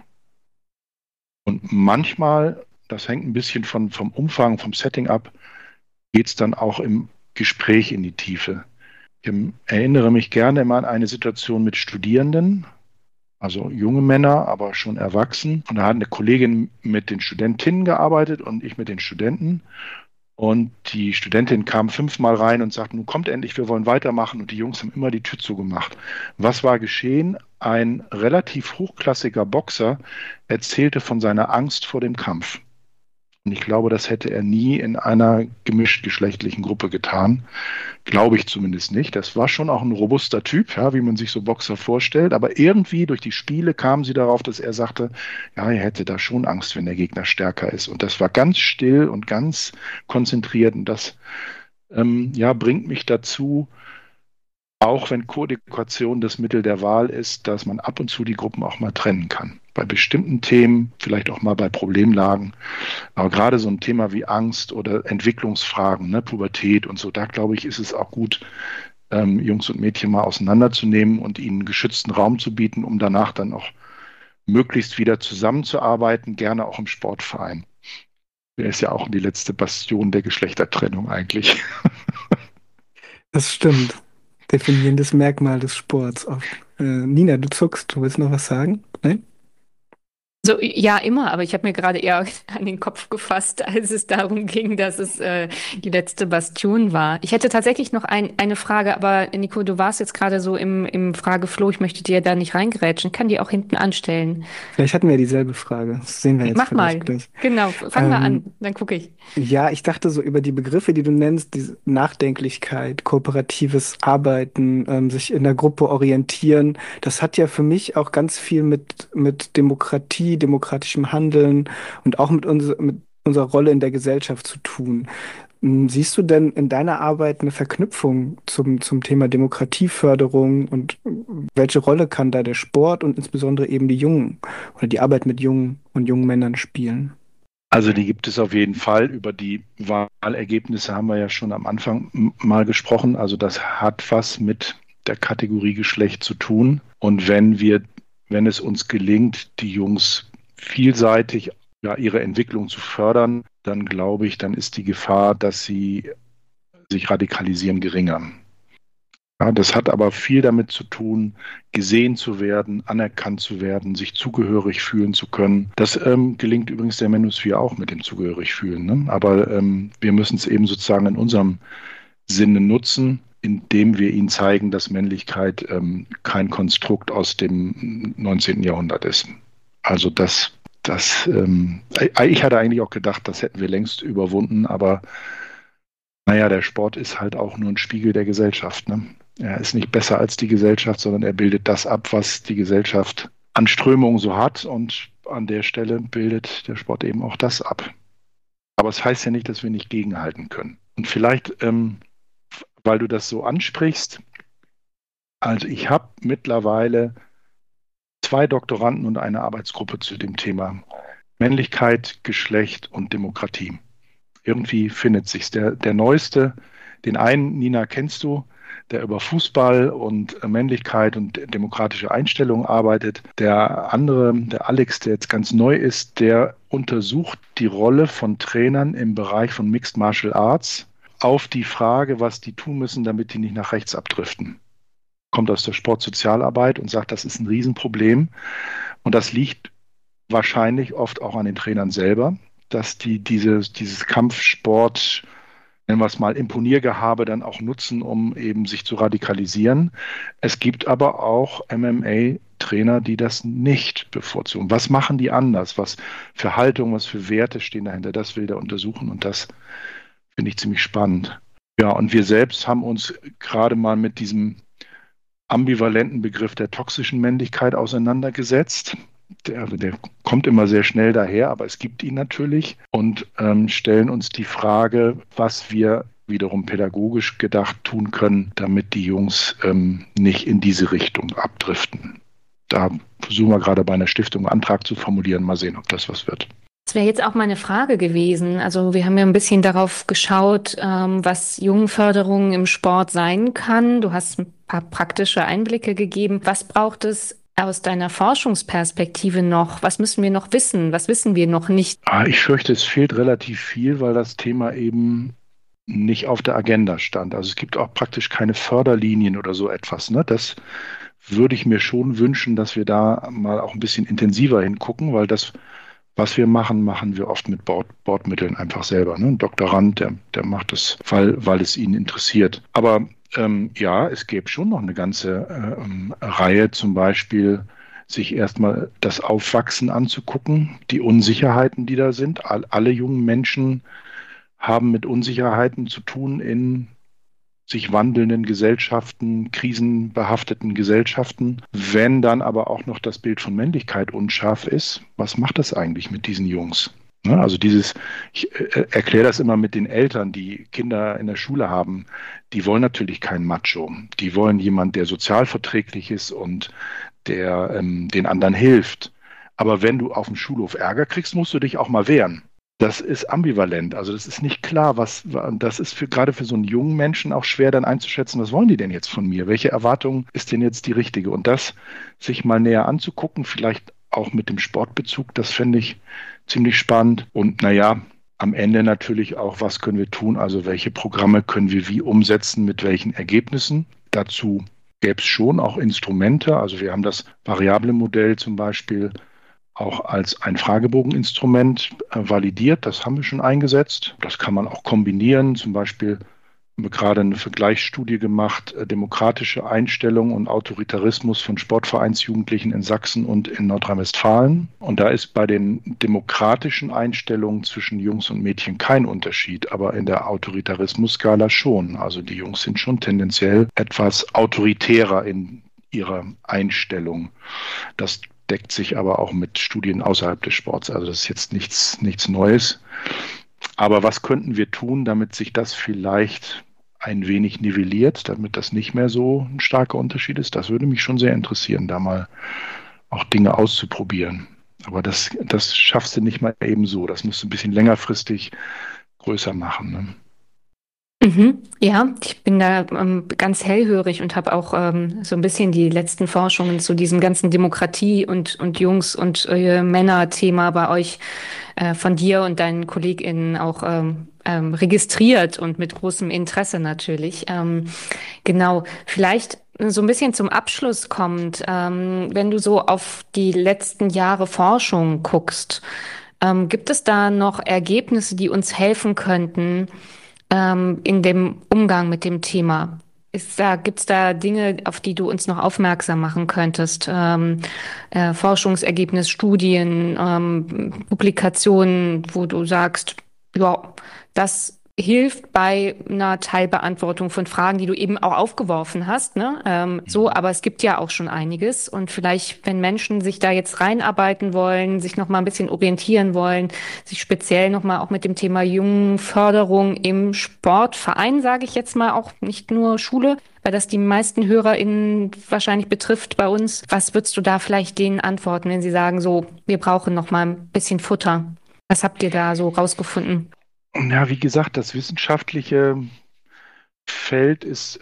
Und manchmal, das hängt ein bisschen vom Umfang, vom Setting ab, geht es dann auch im Gespräch in die Tiefe. Ich erinnere mich gerne immer an eine Situation mit Studierenden, also junge Männer, aber schon erwachsen. Und da hat eine Kollegin mit den Studentinnen gearbeitet und ich mit den Studenten. Und die Studentin kam 5-mal rein und sagte, nun kommt endlich, wir wollen weitermachen. Und die Jungs haben immer die Tür zugemacht. Was war geschehen? Ein relativ hochklassiger Boxer erzählte von seiner Angst vor dem Kampf. Und ich glaube, das hätte er nie in einer gemischtgeschlechtlichen Gruppe getan. Glaube ich zumindest nicht. Das war schon auch ein robuster Typ, ja, wie man sich so Boxer vorstellt. Aber irgendwie durch die Spiele kamen sie darauf, dass er sagte, ja, er hätte da schon Angst, wenn der Gegner stärker ist. Und das war ganz still und ganz konzentriert. Und das bringt mich dazu, auch wenn Koedukation das Mittel der Wahl ist, dass man ab und zu die Gruppen auch mal trennen kann. Bei bestimmten Themen, vielleicht auch mal bei Problemlagen. Aber gerade so ein Thema wie Angst oder Entwicklungsfragen, ne, Pubertät und so, da glaube ich, ist es auch gut, Jungs und Mädchen mal auseinanderzunehmen und ihnen einen geschützten Raum zu bieten, um danach dann auch möglichst wieder zusammenzuarbeiten, gerne auch im Sportverein. Der ist ja auch die letzte Bastion der Geschlechtertrennung eigentlich. Das stimmt. Definierendes Merkmal des Sports oft. Nina, du zuckst, du willst noch was sagen? Nein? So, ja, immer, aber ich habe mir gerade eher an den Kopf gefasst, als es darum ging, dass es die letzte Bastion war. Ich hätte tatsächlich noch eine Frage, aber Nico, du warst jetzt gerade so im Frageflow, ich möchte dir da nicht reingrätschen, kann die auch hinten anstellen. Vielleicht hatten wir dieselbe Frage. Das sehen wir jetzt Mach mal, vielleicht gleich. genau, fang mal an, dann gucke ich. Ja, ich dachte so über die Begriffe, die du nennst, diese Nachdenklichkeit, kooperatives Arbeiten, sich in der Gruppe orientieren, das hat ja für mich auch ganz viel mit Demokratie, demokratischem Handeln und auch mit unserer Rolle in der Gesellschaft zu tun. Siehst du denn in deiner Arbeit eine Verknüpfung zum Thema Demokratieförderung und welche Rolle kann da der Sport und insbesondere eben die Jungen oder die Arbeit mit Jungen und jungen Männern spielen? Also die gibt es auf jeden Fall. Über die Wahlergebnisse haben wir ja schon am Anfang mal gesprochen. Also das hat was mit der Kategorie Geschlecht zu tun. Und wenn es uns gelingt, die Jungs vielseitig ihre Entwicklung zu fördern, dann glaube ich, dann ist die Gefahr, dass sie sich radikalisieren, geringer. Ja, das hat aber viel damit zu tun, gesehen zu werden, anerkannt zu werden, sich zugehörig fühlen zu können. Das gelingt übrigens der Manosphere auch mit dem zugehörig fühlen. Ne? Aber wir müssen es eben sozusagen in unserem Sinne nutzen, indem wir ihnen zeigen, dass Männlichkeit kein Konstrukt aus dem 19. Jahrhundert ist. Also ich hatte eigentlich auch gedacht, das hätten wir längst überwunden, aber naja, der Sport ist halt auch nur ein Spiegel der Gesellschaft. Ne? Er ist nicht besser als die Gesellschaft, sondern er bildet das ab, was die Gesellschaft an Strömungen so hat. Und an der Stelle bildet der Sport eben auch das ab. Aber es heißt ja nicht, dass wir nicht gegenhalten können. Und vielleicht, weil du das so ansprichst, also ich habe mittlerweile 2 Doktoranden und eine Arbeitsgruppe zu dem Thema Männlichkeit, Geschlecht und Demokratie. Irgendwie findet sich's. Der neueste, den einen, Nina, kennst du, der über Fußball und Männlichkeit und demokratische Einstellungen arbeitet. Der andere, der Alex, der jetzt ganz neu ist, der untersucht die Rolle von Trainern im Bereich von Mixed Martial Arts auf die Frage, was die tun müssen, damit die nicht nach rechts abdriften. Kommt aus der Sportsozialarbeit und sagt, das ist ein Riesenproblem. Und das liegt wahrscheinlich oft auch an den Trainern selber, dass die dieses Kampfsport, nennen wir es mal, Imponiergehabe dann auch nutzen, um eben sich zu radikalisieren. Es gibt aber auch MMA-Trainer, die das nicht bevorzugen. Was machen die anders? Was für Haltung, was für Werte stehen dahinter? Das will der untersuchen und das finde ich ziemlich spannend. Ja, und wir selbst haben uns gerade mal mit diesem ambivalenten Begriff der toxischen Männlichkeit auseinandergesetzt. Der kommt immer sehr schnell daher, aber es gibt ihn natürlich und stellen uns die Frage, was wir wiederum pädagogisch gedacht tun können, damit die Jungs nicht in diese Richtung abdriften. Da versuchen wir gerade bei einer Stiftung einen Antrag zu formulieren. Mal sehen, ob das was wird. Das wäre jetzt auch meine Frage gewesen. Also wir haben ja ein bisschen darauf geschaut, was Jungenförderung im Sport sein kann. Du hast ein paar praktische Einblicke gegeben. Was braucht es aus deiner Forschungsperspektive noch? Was müssen wir noch wissen? Was wissen wir noch nicht? Ich fürchte, es fehlt relativ viel, weil das Thema eben nicht auf der Agenda stand. Also es gibt auch praktisch keine Förderlinien oder so etwas. Ne? Das würde ich mir schon wünschen, dass wir da mal auch ein bisschen intensiver hingucken, weil das, was wir machen, machen wir oft mit Bordmitteln einfach selber. Ne? Ein Doktorand, der macht das, weil es ihn interessiert. Aber ja, es gäbe schon noch eine ganze Reihe, zum Beispiel sich erstmal das Aufwachsen anzugucken, die Unsicherheiten, die da sind. Alle jungen Menschen haben mit Unsicherheiten zu tun in sich wandelnden Gesellschaften, krisenbehafteten Gesellschaften. Wenn dann aber auch noch das Bild von Männlichkeit unscharf ist, was macht das eigentlich mit diesen Jungs? Ne? Also ich erkläre das immer mit den Eltern, die Kinder in der Schule haben, die wollen natürlich keinen Macho. Die wollen jemanden, der sozialverträglich ist und der den anderen hilft. Aber wenn du auf dem Schulhof Ärger kriegst, musst du dich auch mal wehren. Das ist ambivalent. Also das ist nicht klar, das ist gerade für so einen jungen Menschen auch schwer dann einzuschätzen, was wollen die denn jetzt von mir? Welche Erwartung ist denn jetzt die richtige? Und das sich mal näher anzugucken, vielleicht auch mit dem Sportbezug, das fände ich ziemlich spannend. Und naja, am Ende natürlich auch, was können wir tun? Also welche Programme können wir wie umsetzen, mit welchen Ergebnissen? Dazu gäbe es schon auch Instrumente. Also wir haben das variable Modell zum Beispiel auch als ein Fragebogeninstrument validiert. Das haben wir schon eingesetzt. Das kann man auch kombinieren. Zum Beispiel haben wir gerade eine Vergleichsstudie gemacht, demokratische Einstellung und Autoritarismus von Sportvereinsjugendlichen in Sachsen und in Nordrhein-Westfalen. Und da ist bei den demokratischen Einstellungen zwischen Jungs und Mädchen kein Unterschied, aber in der Autoritarismus-Skala schon. Also die Jungs sind schon tendenziell etwas autoritärer in ihrer Einstellung. Das deckt sich aber auch mit Studien außerhalb des Sports. Also das ist jetzt nichts Neues. Aber was könnten wir tun, damit sich das vielleicht ein wenig nivelliert, damit das nicht mehr so ein starker Unterschied ist? Das würde mich schon sehr interessieren, da mal auch Dinge auszuprobieren. Aber das schaffst du nicht mal eben so. Das musst du ein bisschen längerfristig größer machen. Ne? Ja, ich bin da ganz hellhörig und habe auch so ein bisschen die letzten Forschungen zu diesem ganzen Demokratie und Jungs- und Männer-Thema bei euch von dir und deinen KollegInnen auch registriert und mit großem Interesse natürlich. Genau, vielleicht so ein bisschen zum Abschluss kommt, wenn du so auf die letzten Jahre Forschung guckst, gibt es da noch Ergebnisse, die uns helfen könnten, in dem Umgang mit dem Thema? Gibt's da Dinge, auf die du uns noch aufmerksam machen könntest? Forschungsergebnis, Studien, Publikationen, wo du sagst, ja, das hilft bei einer Teilbeantwortung von Fragen, die du eben auch aufgeworfen hast, ne? So, aber es gibt ja auch schon einiges. Und vielleicht, wenn Menschen sich da jetzt reinarbeiten wollen, sich noch mal ein bisschen orientieren wollen, sich speziell noch mal auch mit dem Thema Jungenförderung im Sportverein, sage ich jetzt mal, auch nicht nur Schule, weil das die meisten HörerInnen wahrscheinlich betrifft bei uns. Was würdest du da vielleicht denen antworten, wenn sie sagen, so, wir brauchen noch mal ein bisschen Futter? Was habt ihr da so rausgefunden? Ja, wie gesagt, das wissenschaftliche Feld ist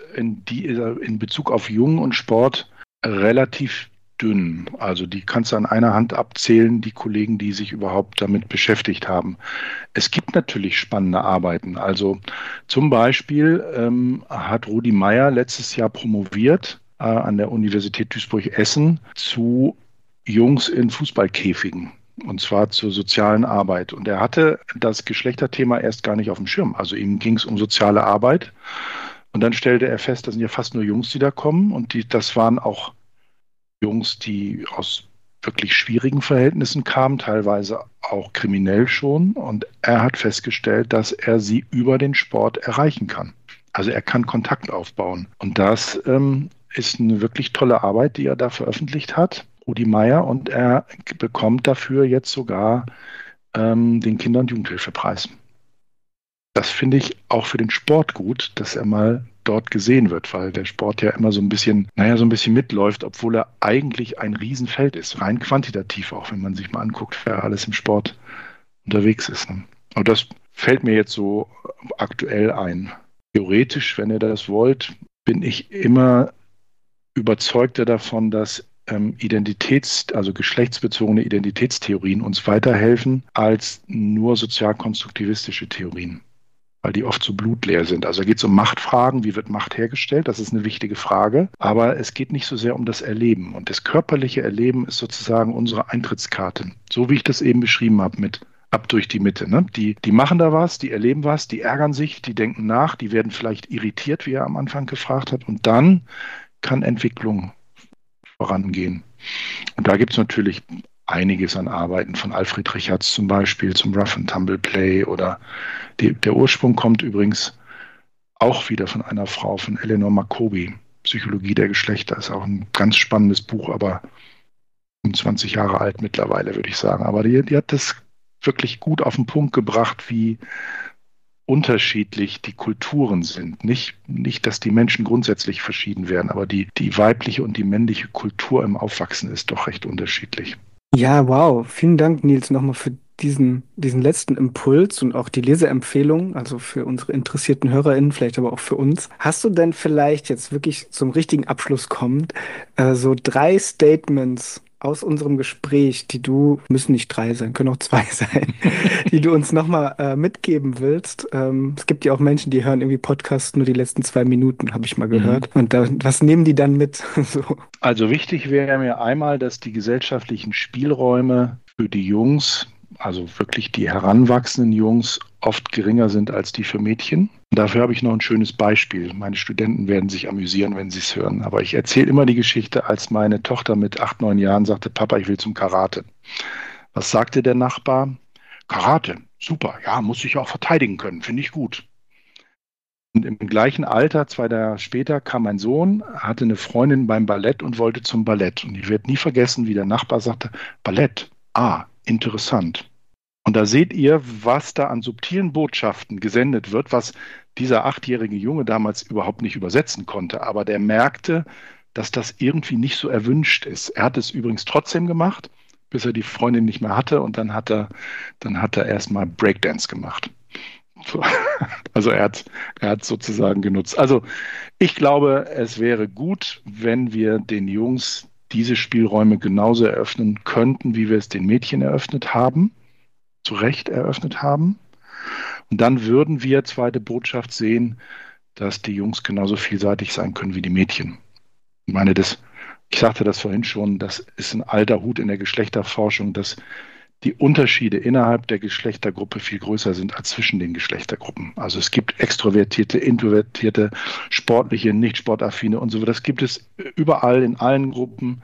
in Bezug auf Jungen und Sport relativ dünn. Also die kannst du an einer Hand abzählen, die Kollegen, die sich überhaupt damit beschäftigt haben. Es gibt natürlich spannende Arbeiten. Also zum Beispiel hat Rudi Meyer letztes Jahr promoviert an der Universität Duisburg-Essen zu Jungs in Fußballkäfigen. Und zwar zur sozialen Arbeit. Und er hatte das Geschlechterthema erst gar nicht auf dem Schirm. Also ihm ging es um soziale Arbeit. Und dann stellte er fest, das sind ja fast nur Jungs, die da kommen. Und das waren auch Jungs, die aus wirklich schwierigen Verhältnissen kamen, teilweise auch kriminell schon. Und er hat festgestellt, dass er sie über den Sport erreichen kann. Also er kann Kontakt aufbauen. Und das ist eine wirklich tolle Arbeit, die er da veröffentlicht hat. Rudi Meyer, und er bekommt dafür jetzt sogar den Kinder- und Jugendhilfepreis. Das finde ich auch für den Sport gut, dass er mal dort gesehen wird, weil der Sport ja immer so ein bisschen, so ein bisschen mitläuft, obwohl er eigentlich ein Riesenfeld ist, rein quantitativ auch, wenn man sich mal anguckt, wer alles im Sport unterwegs ist. Ne? Und das fällt mir jetzt so aktuell ein. Theoretisch, wenn ihr das wollt, bin ich immer überzeugter davon, dass also geschlechtsbezogene Identitätstheorien uns weiterhelfen als nur sozialkonstruktivistische Theorien, weil die oft so blutleer sind. Also da geht es um Machtfragen, wie wird Macht hergestellt, das ist eine wichtige Frage, aber es geht nicht so sehr um das Erleben. Und das körperliche Erleben ist sozusagen unsere Eintrittskarte, so wie ich das eben beschrieben habe mit ab durch die Mitte. Ne? Die machen da was, die erleben was, die ärgern sich, die denken nach, die werden vielleicht irritiert, wie er am Anfang gefragt hat, und dann kann Entwicklung vorangehen. Und da gibt es natürlich einiges an Arbeiten von Alfred Richards zum Beispiel zum Rough and Tumble Play, oder der Ursprung kommt übrigens auch wieder von einer Frau, von Eleanor Maccoby. Psychologie der Geschlechter ist auch ein ganz spannendes Buch, aber 25 Jahre alt mittlerweile, würde ich sagen. Aber die hat das wirklich gut auf den Punkt gebracht, wie unterschiedlich die Kulturen sind. Nicht, dass die Menschen grundsätzlich verschieden wären, aber die weibliche und die männliche Kultur im Aufwachsen ist doch recht unterschiedlich. Ja, wow. Vielen Dank, Nils, nochmal für diesen letzten Impuls und auch die Leseempfehlung, also für unsere interessierten HörerInnen, vielleicht aber auch für uns. Hast du denn vielleicht jetzt wirklich zum richtigen Abschluss kommend, so 3 Statements aus unserem Gespräch, müssen nicht 3 sein, können auch 2 sein, die du uns nochmal mitgeben willst? Es gibt ja auch Menschen, die hören irgendwie Podcasts nur die letzten 2 Minuten, habe ich mal gehört. Und was nehmen die dann mit? So. Also wichtig wäre mir einmal, dass die gesellschaftlichen Spielräume für die Jungs, also wirklich die heranwachsenden Jungs, oft geringer sind als die für Mädchen. Und dafür habe ich noch ein schönes Beispiel. Meine Studenten werden sich amüsieren, wenn sie es hören. Aber ich erzähle immer die Geschichte, als meine Tochter mit 8, 9 Jahren sagte, Papa, ich will zum Karate. Was sagte der Nachbar? Karate, super, ja, muss ich auch verteidigen können, finde ich gut. Und im gleichen Alter, 2 Jahre später, kam mein Sohn, hatte eine Freundin beim Ballett und wollte zum Ballett. Und ich werde nie vergessen, wie der Nachbar sagte, Ballett, interessant. Und da seht ihr, was da an subtilen Botschaften gesendet wird, was dieser 8-jährige Junge damals überhaupt nicht übersetzen konnte. Aber der merkte, dass das irgendwie nicht so erwünscht ist. Er hat es übrigens trotzdem gemacht, bis er die Freundin nicht mehr hatte. Und dann hat er erstmal Breakdance gemacht. So. Also er hat sozusagen genutzt. Also ich glaube, es wäre gut, wenn wir den Jungs diese Spielräume genauso eröffnen könnten, wie wir es den Mädchen eröffnet haben, zu Recht eröffnet haben. Und dann würden wir, zweite Botschaft, sehen, dass die Jungs genauso vielseitig sein können wie die Mädchen. Ich meine, ich sagte das vorhin schon, das ist ein alter Hut in der Geschlechterforschung, dass die Unterschiede innerhalb der Geschlechtergruppe viel größer sind als zwischen den Geschlechtergruppen. Also es gibt extrovertierte, introvertierte, sportliche, nicht sportaffine und so weiter. Das gibt es überall in allen Gruppen.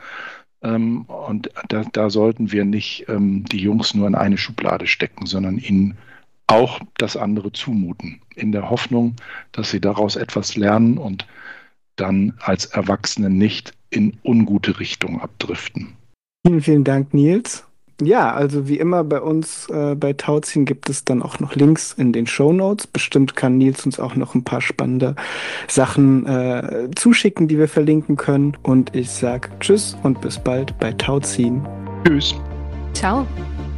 Und da sollten wir nicht die Jungs nur in eine Schublade stecken, sondern ihnen auch das andere zumuten, in der Hoffnung, dass sie daraus etwas lernen und dann als Erwachsene nicht in ungute Richtung abdriften. Vielen, vielen Dank, Nils. Ja, also wie immer bei uns bei Tauziehen gibt es dann auch noch Links in den Shownotes. Bestimmt kann Nils uns auch noch ein paar spannende Sachen zuschicken, die wir verlinken können. Und ich sage Tschüss und bis bald bei Tauziehen. Tschüss. Ciao.